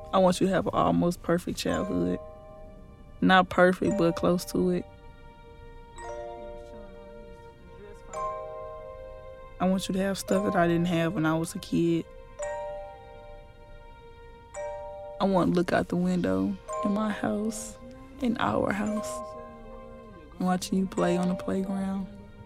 I want you to have an almost perfect childhood. Not perfect, but close to it. I want you to have stuff that I didn't have when I was a kid. I want to look out the window in my house, in our house, watching you play on the playground.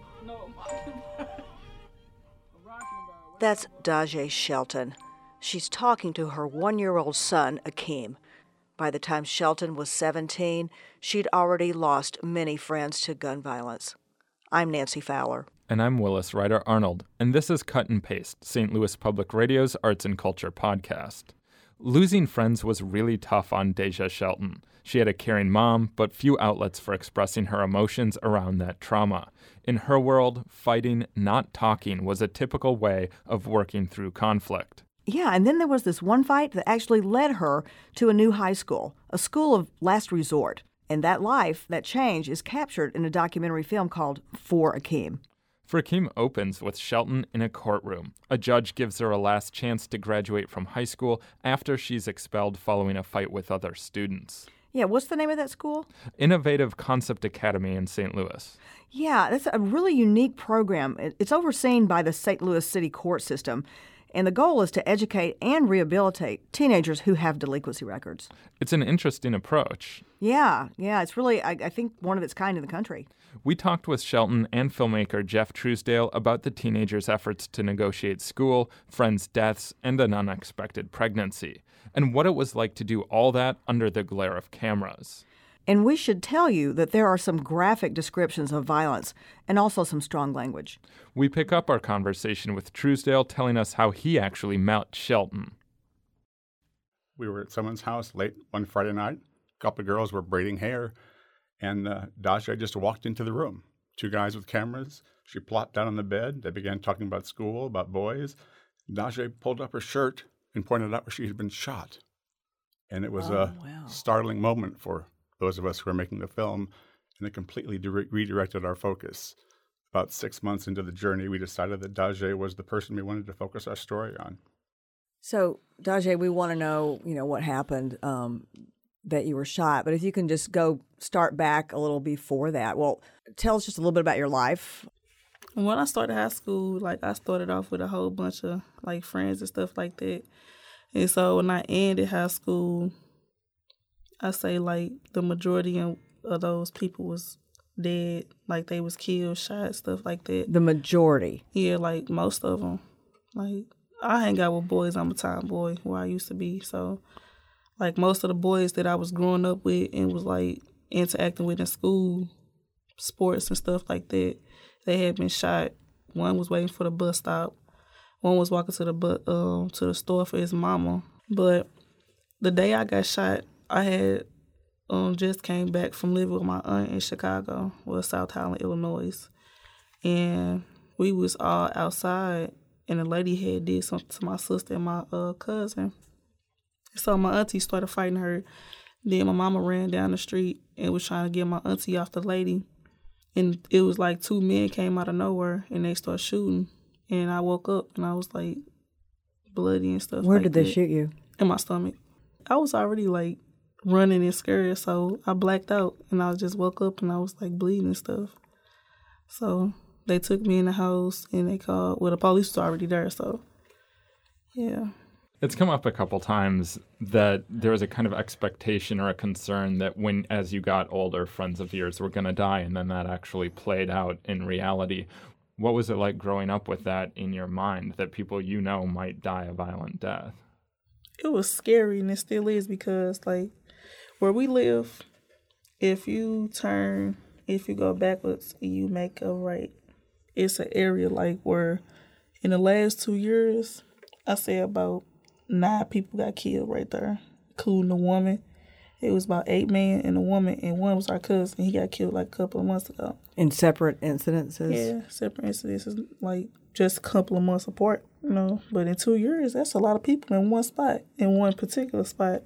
That's Dajae Shelton. She's talking to her 1-year-old son, Akeem. By the time Shelton was 17, she'd already lost many friends to gun violence. I'm Nancy Fowler. And I'm Willis Ryder Arnold, and this is Cut and Paste, St. Louis Public Radio's Arts and Culture podcast. Losing friends was really tough on Dajae Shelton. She had a caring mom, but few outlets for expressing her emotions around that trauma. In her world, fighting, not talking, was a typical way of working through conflict. Yeah, and then there was this one fight that actually led her to a new high school, a school of last resort. And that life, that change, is captured in a documentary film called For Akeem. For Akeem opens with Shelton in a courtroom. A judge gives her a last chance to graduate from high school after she's expelled following a fight with other students. Yeah, what's the name of that school? Innovative Concept Academy in St. Louis. Yeah, that's a really unique program. It's overseen by the St. Louis City court system. And the goal is to educate and rehabilitate teenagers who have delinquency records. It's an interesting approach. Yeah, it's really, I think, one of its kind in the country. We talked with Shelton and filmmaker Jeff Truesdale about the teenagers' efforts to negotiate school, friends' deaths, and an unexpected pregnancy, and what it was like to do all that under the glare of cameras. And we should tell you that there are some graphic descriptions of violence and also some strong language. We pick up our conversation with Truesdale telling us how he actually met Shelton. We were at someone's house late one Friday night. A couple of girls were braiding hair, and Dajae just walked into the room. 2 guys with cameras. She plopped down on the bed. They began talking about school, about boys. Dajae pulled up her shirt and pointed out where she had been shot. And it was a startling moment for those of us who were making the film, and it completely redirected our focus. About 6 months into the journey, we decided that Dajae was the person we wanted to focus our story on. So, Dajae, we want to know, what happened that you were shot, but if you can just start back a little before that. Well, tell us just a little bit about your life. When I started high school, I started off with a whole bunch of, friends and stuff like that. And so when I ended high school, I say, the majority of those people was dead. They was killed, shot, stuff like that. The majority? Yeah, most of them. I hang out with boys. I'm a tomboy where I used to be. So, most of the boys that I was growing up with and was, interacting with in school, sports and stuff like that, they had been shot. One was waiting for the bus stop. One was walking to the store for his mama. But the day I got shot, I had just came back from living with my aunt in Chicago, South Highland, Illinois. And we was all outside, and a lady had did something to my sister and my cousin. So my auntie started fighting her. Then my mama ran down the street and was trying to get my auntie off the lady. And it was 2 men came out of nowhere, and they started shooting. And I woke up, and I was, bloody and stuff. Where did they shoot you? In my stomach. I was already, running and scared, so I blacked out, and I just woke up, and I was, bleeding and stuff. So they took me in the house, and they called, the police was already there, so, yeah. It's come up a couple times that there was a kind of expectation or a concern that as you got older, friends of yours were going to die, and then that actually played out in reality. What was it like growing up with that in your mind, that people might die a violent death? It was scary, and it still is, because, where we live, if you go backwards, you make a right. It's an area, where in the last 2 years, I say about 9 people got killed right there, including a woman. It was about 8 men and a woman, and one was our cousin. He got killed a couple of months ago. In separate incidences? Yeah, separate incidences, just a couple of months apart, But in 2 years, that's a lot of people in one spot, in one particular spot.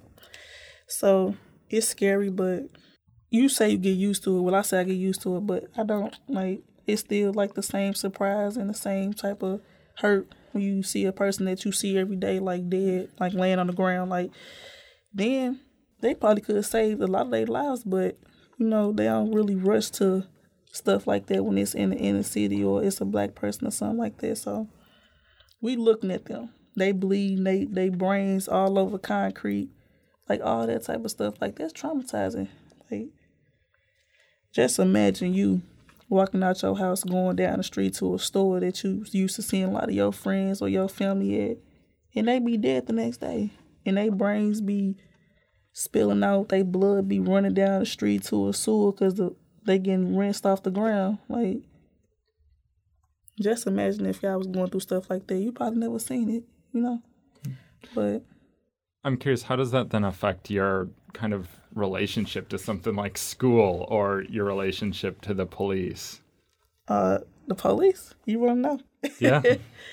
So it's scary, but you say you get used to it. Well, I say I get used to it, but I don't. It's still the same surprise and the same type of hurt when you see a person that you see every day, dead, laying on the ground. then they probably could have saved a lot of their lives, but, you know, they don't really rush to stuff like that when it's in the inner city or it's a black person or something like that. So we looking at them. They bleeding, they brains all over concrete, like all that type of stuff. Like, that's traumatizing. Like, just imagine you walking out your house, going down the street to a store that you used to seeing a lot of your friends or your family at, and they be dead the next day. And they brains be spilling out, they blood be running down the street to a sewer because they getting rinsed off the ground. Like, just imagine if y'all was going through stuff like that. You probably never seen it, you know? But I'm curious, how does that then affect your kind of relationship to something like school or your relationship to the police? The police? You want to know? Yeah.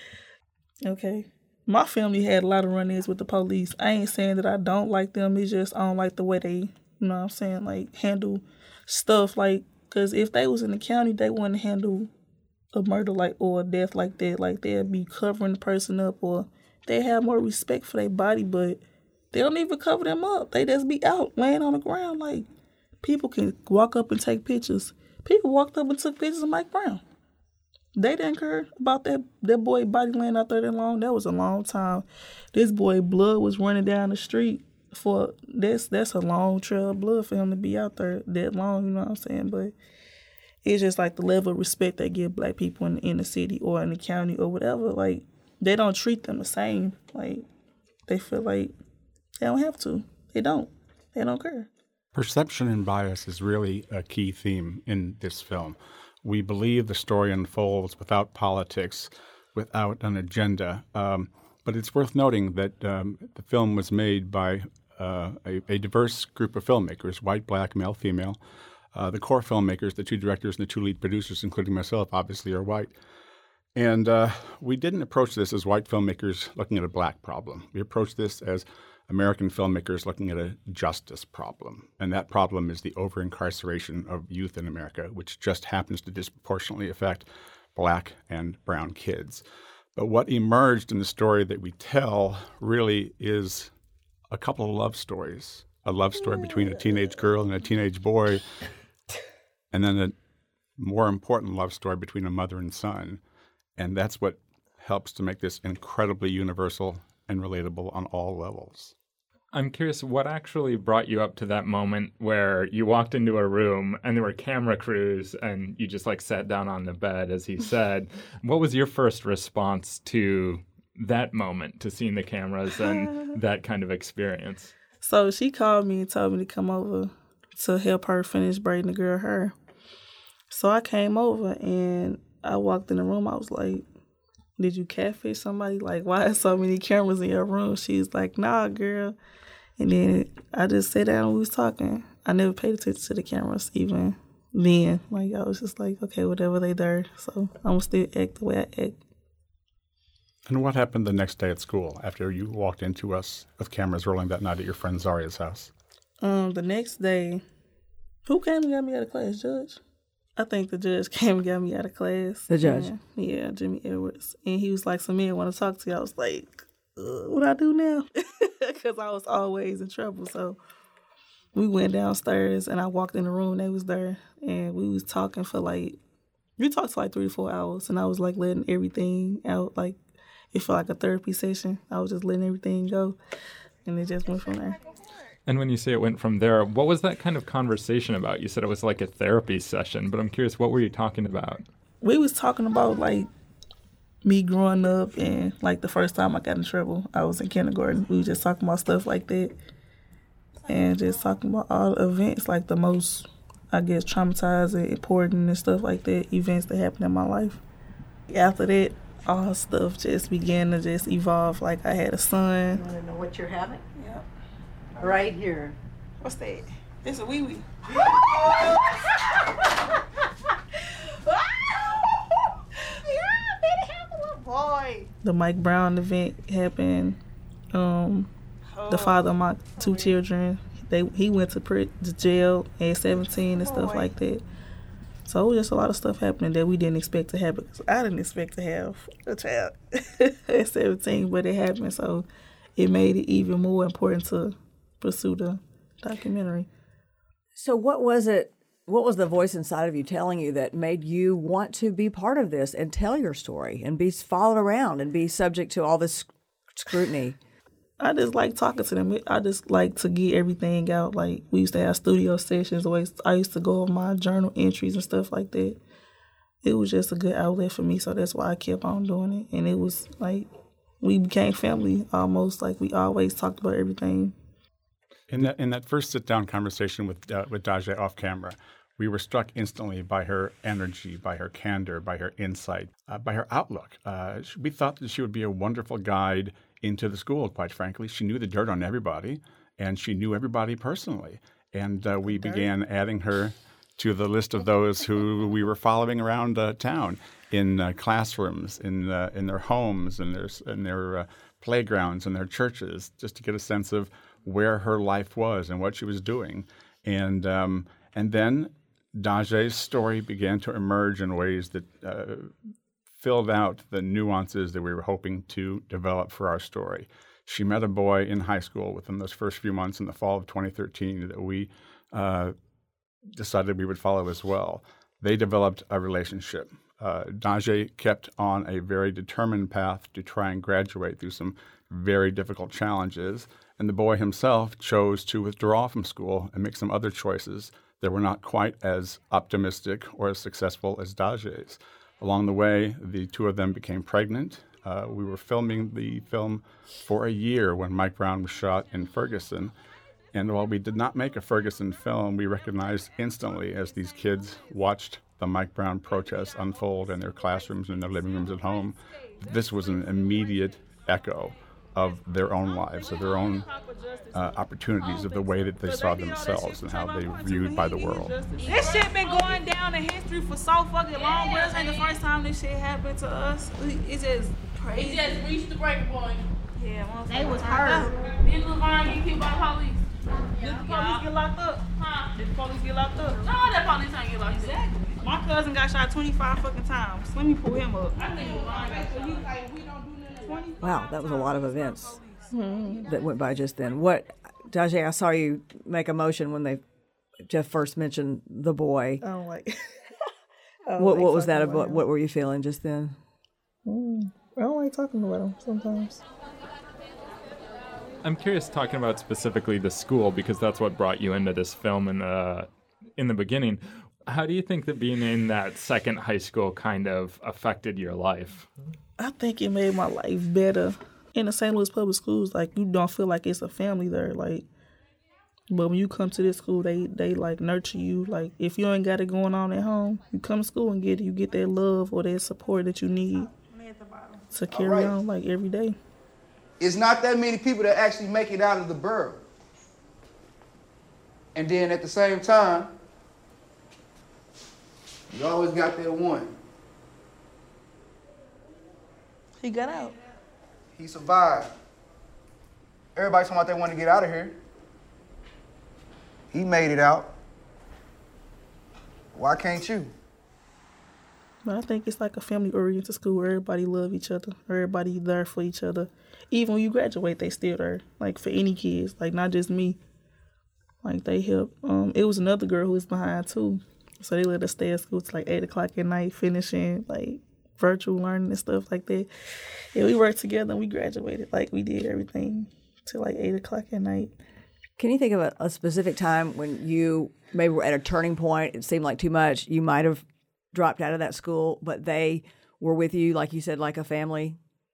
Okay. My family had a lot of run-ins with the police. I ain't saying that I don't like them. It's just I don't like the way they, you know what I'm saying, like, handle stuff. Like, because if they was in the county, they wouldn't handle a murder like or a death like that. Like, they'd be covering the person up, or they have more respect for their body, but they don't even cover them up. They just be out laying on the ground. Like, people can walk up and take pictures. People walked up and took pictures of Mike Brown. They didn't care about that boy body laying out there that long. That was a long time. This boy blood was running down the street for that's a long trail of blood for him to be out there that long, you know what I'm saying? But it's just like the level of respect they give black people in the city or in the county or whatever. Like, they don't treat them the same. Like, they feel like they don't have to. They don't care. Perception and bias is really a key theme in this film. We believe the story unfolds without politics, without an agenda. But it's worth noting that the film was made by a diverse group of filmmakers, white, black, male, female. The core filmmakers, the two directors and the two lead producers, including myself, obviously are white. And we didn't approach this as white filmmakers looking at a black problem. We approached this as American filmmakers looking at a justice problem. And that problem is the over-incarceration of youth in America, which just happens to disproportionately affect black and brown kids. But what emerged in the story that we tell really is a couple of love stories. A love story between a teenage girl and a teenage boy, and then a more important love story between a mother and son. And that's what helps to make this incredibly universal and relatable on all levels. I'm curious, what actually brought you up to that moment where you walked into a room and there were camera crews and you just like sat down on the bed, as he said? What was your first response to that moment, to seeing the cameras and that kind of experience? So she called me and told me to come over to help her finish braiding the girl hair. So I came over and I walked in the room. I was like, did you catfish somebody? Like, why are so many cameras in your room? She's like, nah, girl. And then I just sat down and we was talking. I never paid attention to the cameras even then. Like, I was just like, okay, whatever, they there. So I'm going to still act the way I act. And what happened the next day at school after you walked into us with cameras rolling that night at your friend Zaria's house? The next day, who came and got me out of class, Judge? I think the judge came and got me out of class. The judge? Yeah, Jimmy Edwards. And he was like, some men want to talk to you. I was like, what I do now? Because I was always in trouble. So we went downstairs and I walked in the room. They was there. And we was talking for we talked for 3 to 4 hours. And I was like letting everything out. Like, it felt like a therapy session. I was just letting everything go. And it just went from there. And when you say it went from there, what was that kind of conversation about? You said it was like a therapy session, but I'm curious, what were you talking about? We was talking about, me growing up and, the first time I got in trouble. I was in kindergarten. We was just talking about stuff like that and just talking about all the events, the most, I guess, traumatizing, important and stuff like that, events that happened in my life. After that, all stuff just began to just evolve. I had a son. You want to know what you're having? Yeah. Right here. What's that? It's a wee-wee. Boy. The Mike Brown event happened. The father of my 2 children, he went to jail at 17 and stuff like that. So it was just a lot of stuff happening that we didn't expect to happen. Cause I didn't expect to have a child at 17, but it happened. So it made it even more important to pursue the documentary. So what was it? What was the voice inside of you telling you that made you want to be part of this and tell your story and be followed around and be subject to all this scrutiny? I just like talking to them. I just like to get everything out. Like, we used to have studio sessions. I used to go over my journal entries and stuff like that. It was just a good outlet for me, so that's why I kept on doing it. And it was like, we became family almost. Like, we always talked about everything. In that first sit-down conversation with Dajae off camera, we were struck instantly by her energy, by her candor, by her insight, by her outlook. We thought that she would be a wonderful guide into the school, quite frankly. She knew the dirt on everybody, and she knew everybody personally. And we began adding her to the list of those who we were following around town in classrooms, in their homes, in their playgrounds, in their churches, just to get a sense of where her life was and what she was doing. And then Dajae's story began to emerge in ways that filled out the nuances that we were hoping to develop for our story. She met a boy in high school within those first few months in the fall of 2013 that we decided we would follow as well. They developed a relationship. Dajae kept on a very determined path to try and graduate through some very difficult challenges, and the boy himself chose to withdraw from school and make some other choices that were not quite as optimistic or as successful as Dajae's. Along the way, the two of them became pregnant. We were filming the film for a year when Mike Brown was shot in Ferguson. And while we did not make a Ferguson film, we recognized instantly as these kids watched the Mike Brown protests unfold in their classrooms and their living rooms at home, this was an immediate echo of their own lives, of their own opportunities, of the way that they saw themselves and how they were viewed by the world. This shit been going down in history for so fucking long, but this ain't the first time this shit happened to us. It's just crazy. It just reached the breaking point. Yeah, they was hurt. Did LeVon get killed by the police? Did the police get locked up? Huh? Did the police get locked up? No, that police ain't get locked up. Exactly. My cousin got shot 25 fucking times. Let me pull him up. Wow, that was a lot of events that went by just then. Dajae, I saw you make a motion when Jeff first mentioned the boy. I don't like What was that about? What were you feeling just then? I don't like talking about him sometimes. I'm curious talking about specifically the school because that's what brought you into this film in the beginning. How do you think that being in that second high school kind of affected your life? I think it made my life better. In the St. Louis public schools, like, you don't feel like it's a family there, like, but when you come to this school, they like nurture you. Like, if you ain't got it going on at home, you come to school and you get that love or that support that you need to carry on, like, every day. It's not that many people that actually make it out of the borough. And then at the same time, you always got that one. He got out. He survived. Everybody talking about they want to get out of here. He made it out. Why can't you? But I think it's like a family-oriented school where everybody love each other. Everybody there for each other. Even when you graduate, they still there. Like, for any kids, like, not just me. Like, they help. It was another girl who was behind, too. So they let us stay at school till like 8 o'clock at night, finishing, like, virtual learning and stuff like that. Yeah, we worked together and we graduated. Like, we did everything till like 8 o'clock at night. Can you think of a specific time when you maybe were at a turning point, it seemed like too much, you might have dropped out of that school, but they were with you, like you said, like a family?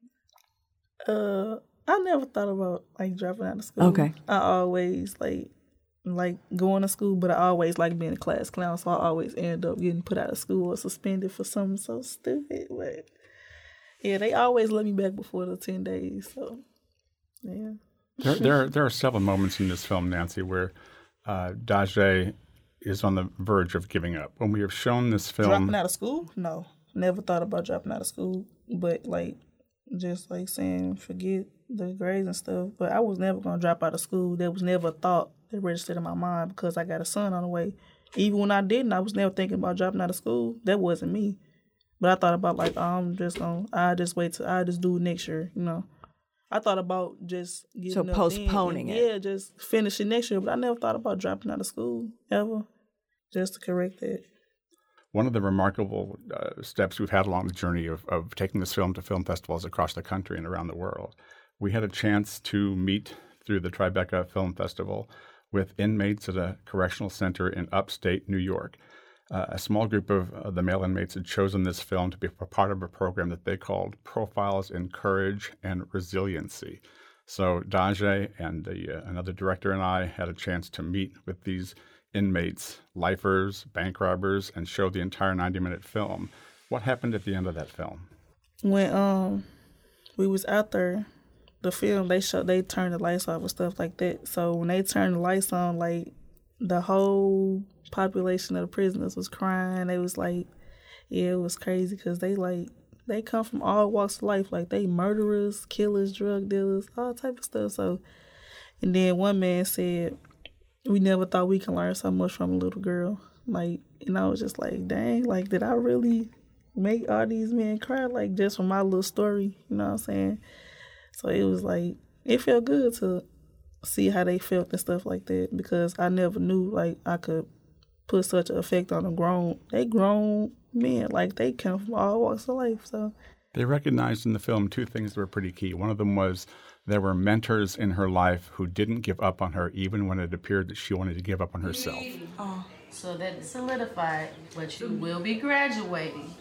I never thought about, like, dropping out of school. Okay. I always, like going to school, but I always like being a class clown, so I always end up getting put out of school or suspended for something so stupid. But yeah, they always let me back before the 10 days. So yeah. There are several moments in this film, Nancy, where Dajae is on the verge of giving up. When we have shown this film, Dropping out of school? No, never thought about dropping out of school. But like, just like saying forget the grades and stuff. But I was never gonna drop out of school. That was never a thought that registered in my mind because I got a son on the way. Even when I didn't, I was never thinking about dropping out of school. That wasn't me. But I thought about, like, I just do it next year, you know. I thought about just getting So up postponing then, it. Yeah, just finishing next year. But I never thought about dropping out of school ever, just to correct that. One of the remarkable steps we've had along the journey of taking this film to film festivals across the country and around the world, we had a chance to meet through the Tribeca Film Festival with inmates at a correctional center in upstate New York. A small group of the male inmates had chosen this film to be a part of a program that they called Profiles in Courage and Resiliency. So Dajae and another director and I had a chance to meet with these inmates, lifers, bank robbers, and show the entire 90-minute film. What happened at the end of that film? When we was out there, the film they turned the lights off and stuff like that. So when they turned the lights on, like the whole population of the prisoners was crying. They was like, yeah, it was crazy because they come from all walks of life. Like they murderers, killers, drug dealers, all type of stuff. So, and then one man said, we never thought we can learn so much from a little girl. Like, and I was just like, dang, like, did I really make all these men cry? Like, just from my little story, you know what I'm saying? So it was like, it felt good to see how they felt and stuff like that because I never knew, like, I could put such an effect on grown men. Like, they come from all walks of life, so. They recognized in the film two things that were pretty key. One of them was there were mentors in her life who didn't give up on her even when it appeared that she wanted to give up on herself. Oh, so that is solidified, but you will be graduating.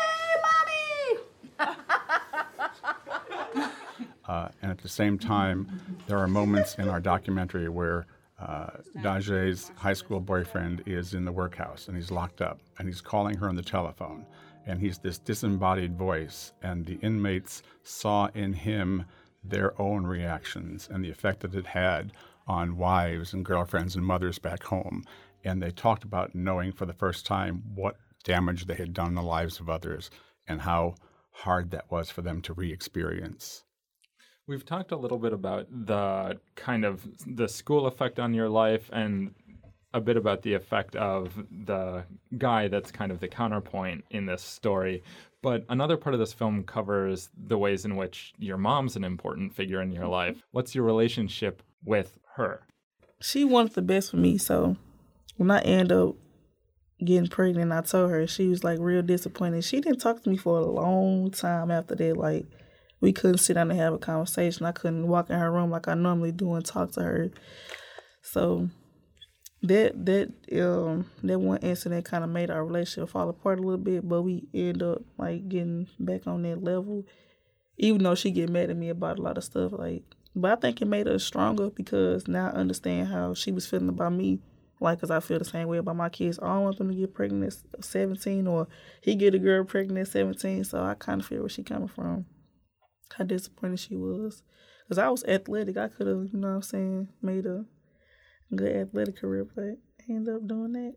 And at the same time, there are moments in our documentary where Dajae's high school boyfriend is in the workhouse and he's locked up and he's calling her on the telephone and he's this disembodied voice, and the inmates saw in him their own reactions and the effect that it had on wives and girlfriends and mothers back home. And they talked about knowing for the first time what damage they had done in the lives of others and how hard that was for them to re-experience. We've talked a little bit about the kind of the school effect on your life and a bit about the effect of the guy that's kind of the counterpoint in this story. But another part of this film covers the ways in which your mom's an important figure in your life. What's your relationship with her? She wanted the best for me, so when I ended up getting pregnant, I told her, she was like real disappointed. She didn't talk to me for a long time after that. Like, we couldn't sit down and have a conversation. I couldn't walk in her room like I normally do and talk to her. So that one incident kind of made our relationship fall apart a little bit, but we ended up like getting back on that level. Even though she get mad at me about a lot of stuff, like, but I think it made us stronger because now I understand how she was feeling about me. Like, because I feel the same way about my kids. I don't want them to get pregnant at 17 or he get a girl pregnant at 17. So I kind of feel where she coming from, how disappointed she was. Because I was athletic. I could have, you know what I'm saying, made a good athletic career, but I ended up doing that.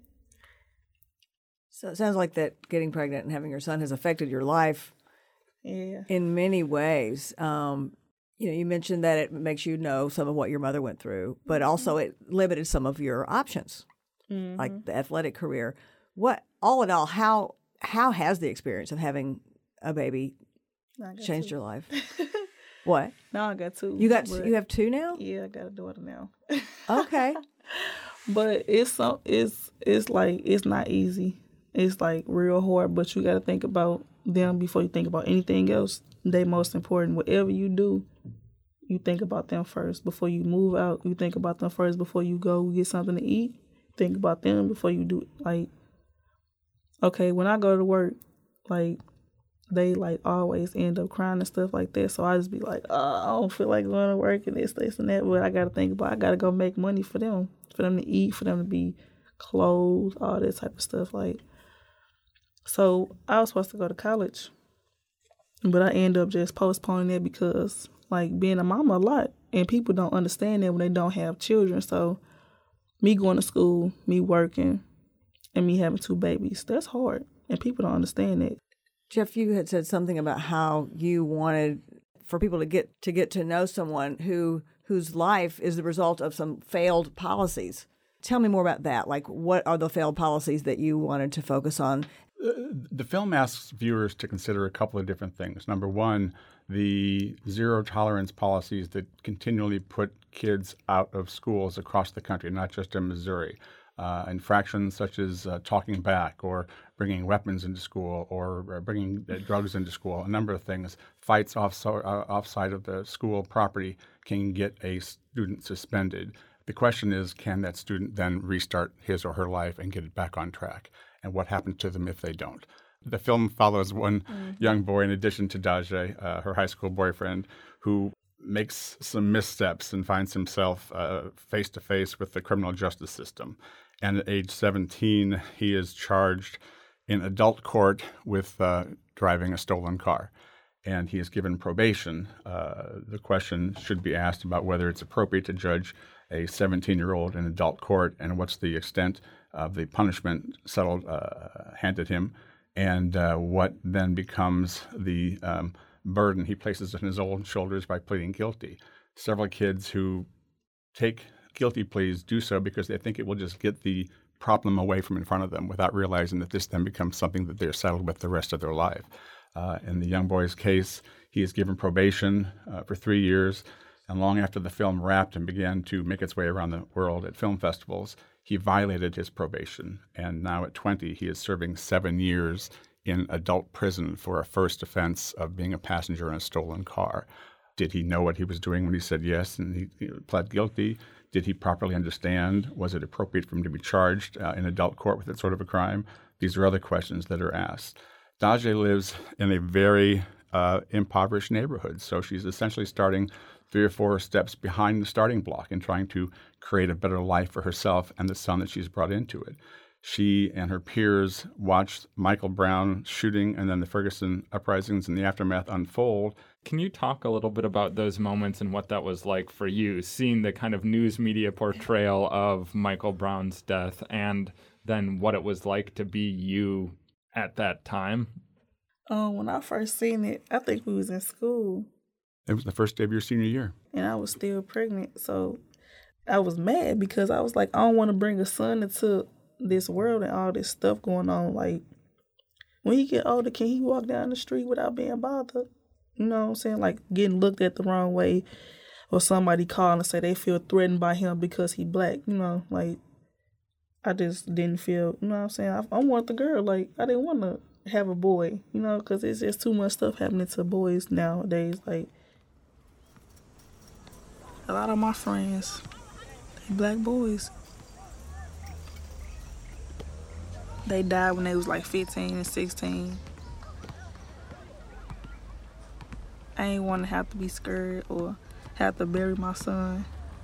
So it sounds like that getting pregnant and having your son has affected your life in many ways. You mentioned that it makes you know some of what your mother went through, but also it limited some of your options, like the athletic career. What, all in all, how has the experience of having a baby changed your life? What? Now I got two. You have two now? Yeah, I got a daughter now. Okay. But it's like, it's not easy. It's like real hard, but you got to think about them before you think about anything else. They most important. Whatever you do, you think about them first. Before you move out, you think about them first. Before you go get something to eat, think about them before you do it. Like, okay, when I go to work, like, they like always end up crying and stuff like that. So I just be like, I don't feel like going to work and this and that. But I got to think about, I got to go make money for them to eat, for them to be clothed, all that type of stuff. Like, so I was supposed to go to college, but I ended up just postponing it because, like, being a mama a lot, and people don't understand that when they don't have children. So me going to school, me working, and me having two babies, that's hard, and people don't understand that. Jeff, you had said something about how you wanted for people to get to know someone whose life is the result of some failed policies. Tell me more about that. Like, what are the failed policies that you wanted to focus on? The film asks viewers to consider a couple of different things. Number one, the zero tolerance policies that continually put kids out of schools across the country, not just in Missouri. Infractions such as talking back or bringing weapons into school or bringing drugs into school, a number of things. Fights offside of the school property can get a student suspended. The question is, can that student then restart his or her life and get it back on track? And what happens to them if they don't? The film follows one young boy, in addition to Dajae, her high school boyfriend, who makes some missteps and finds himself face-to-face with the criminal justice system. And at age 17, he is charged in adult court with driving a stolen car. And he is given probation. The question should be asked about whether it's appropriate to judge a 17-year-old in adult court and what's the extent of the punishment handed him, and what then becomes the burden he places on his own shoulders by pleading guilty. Several kids who take guilty pleas do so because they think it will just get the problem away from in front of them without realizing that this then becomes something that they're saddled with the rest of their life. In the young boy's case, he is given probation for 3 years, and long after the film wrapped and began to make its way around the world at film festivals, he violated his probation, and now at 20, he is serving 7 years in adult prison for a first offense of being a passenger in a stolen car. Did he know what he was doing when he said yes and he pled guilty? Did he properly understand? Was it appropriate for him to be charged in adult court with that sort of a crime? These are other questions that are asked. Dajae lives in a very impoverished neighborhood, so she's essentially starting 3 or 4 steps behind the starting block and trying to create a better life for herself and the son that she's brought into it. She and her peers watched Michael Brown shooting and then the Ferguson uprisings and the aftermath unfold. Can you talk a little bit about those moments and what that was like for you, seeing the kind of news media portrayal of Michael Brown's death and then what it was like to be you at that time? When I first seen it, I think we was in school. It was the first day of your senior year. And I was still pregnant, so I was mad because I was like, I don't want to bring a son into this world and all this stuff going on. Like, when he get older, can he walk down the street without being bothered? You know what I'm saying? Like, getting looked at the wrong way, or somebody calling and say they feel threatened by him because he black. You know, like, I just didn't feel, you know what I'm saying? I want the girl. Like, I didn't want to have a boy, you know, because it's just too much stuff happening to boys nowadays. Like, a lot of my friends, they black boys. They died when they was like 15 and 16. I ain't want to have to be scared or have to bury my son.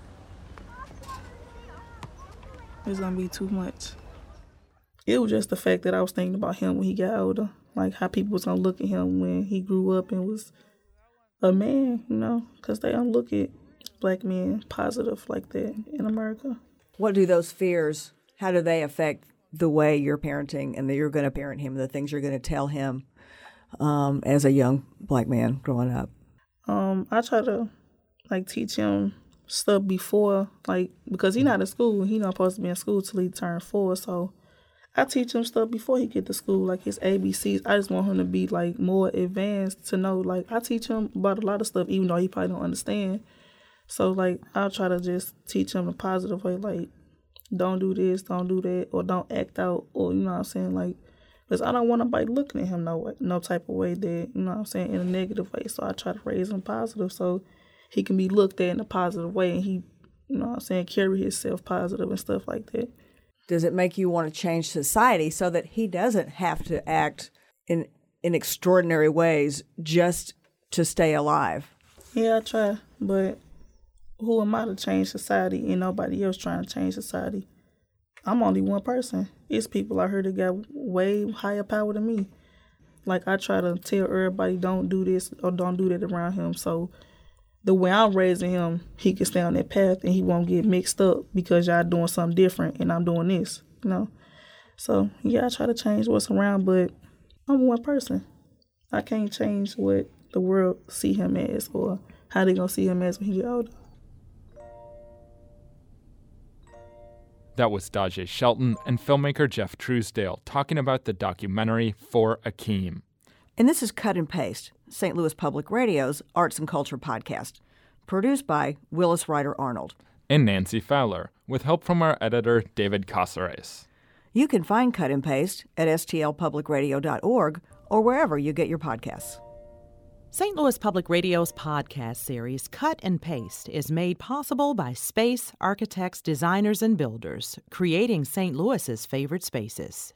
It's gonna be too much. It was just the fact that I was thinking about him when he got older, like how people was gonna look at him when he grew up and was a man, you know, because they don't look at black men positive like that in America. What do those fears, how do they affect the way you're parenting and that you're going to parent him, the things you're going to tell him as a young black man growing up? I try to like teach him stuff before, like, because he's not in school. He not supposed to be in school till he turned 4. So I teach him stuff before he get to school, like his ABCs. I just want him to be like more advanced to know. Like, I teach him about a lot of stuff, even though he probably don't understand. So like, I'll try to just teach him a positive way, like, don't do this, don't do that, or don't act out, or, you know what I'm saying, like, because I don't want nobody looking at him no type of way that, you know what I'm saying, in a negative way. So I try to raise him positive so he can be looked at in a positive way and he, you know what I'm saying, carry himself positive and stuff like that. Does it make you want to change society so that he doesn't have to act in extraordinary ways just to stay alive? Yeah, I try, but who am I to change society and nobody else trying to change society? I'm only one person. It's people out here that got way higher power than me. Like, I try to tell everybody don't do this or don't do that around him. So the way I'm raising him, he can stay on that path and he won't get mixed up because y'all doing something different and I'm doing this, you know? So, yeah, I try to change what's around, but I'm one person. I can't change what the world see him as or how they gonna see him as when he get older. That was Dajae Shelton and filmmaker Jeff Truesdale talking about the documentary For Akeem. And this is Cut and Paste. St. Louis Public Radio's Arts and Culture podcast, produced by Willis Ryder Arnold. And Nancy Fowler, with help from our editor, David Casares. You can find Cut and Paste at stlpublicradio.org or wherever you get your podcasts. St. Louis Public Radio's podcast series, Cut and Paste, is made possible by space, architects, designers, and builders, creating St. Louis's favorite spaces.